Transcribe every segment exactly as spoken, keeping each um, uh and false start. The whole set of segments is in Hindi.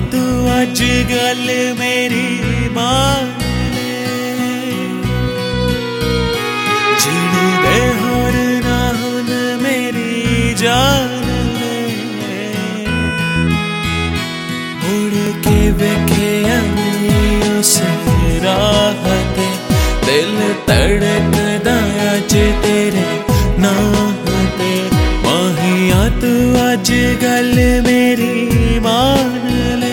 तू अज गल मेरी मान ले, जीण दे होर ना हुन मेरी जान ले। मुड़ के वेखिया नहीं उस राह ते, दिल धड़कदा अज तेरे नाम ते। माहिया तू अज गल मेरी मान ले।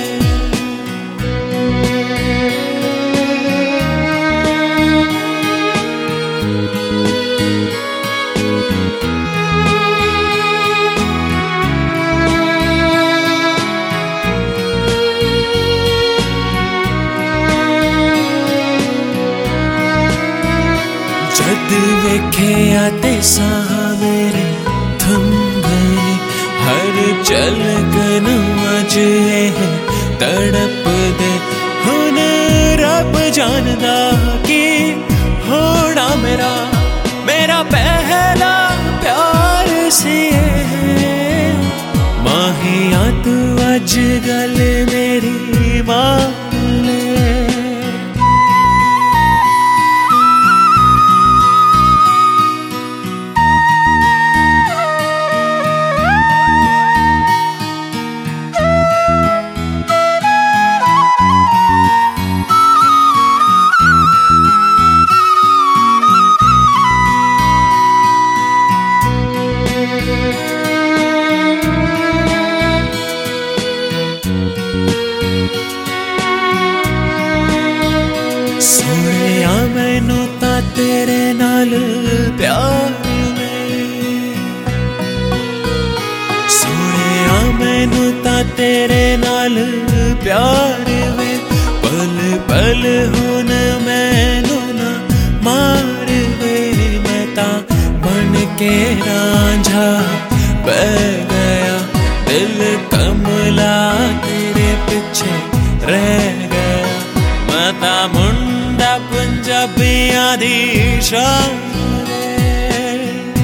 जद वेखिया ते साह मेरे थम गए, हर चल कन अज है तड़प दे। हुन रब जानदा कि होना मेरा मेरा पहला प्यार सी है। माहिया तू अज गल मेरी मान ले। सोनिया मैनू तां तेरे नाल प्यार वे, सोनिया मैनू तां तेरे नाल प्यार वे। पल पल हुन मैनू ना मार वे, मैं तां बन के रांझा बह गया। दिल कमला तेरे पिछे रह गया, मैं तां मुंडा पंजाबियां दी शान वे।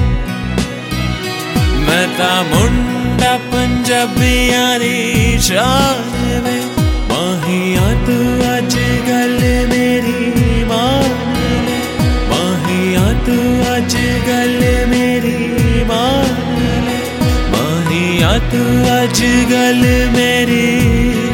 मैं तां मुंडा पंजाबियां दी शान वे। माहिया तू अज गल मेरी मान ले। माहिया तू अज गल मेरी मान ले। माहिया तू अज गल मेरी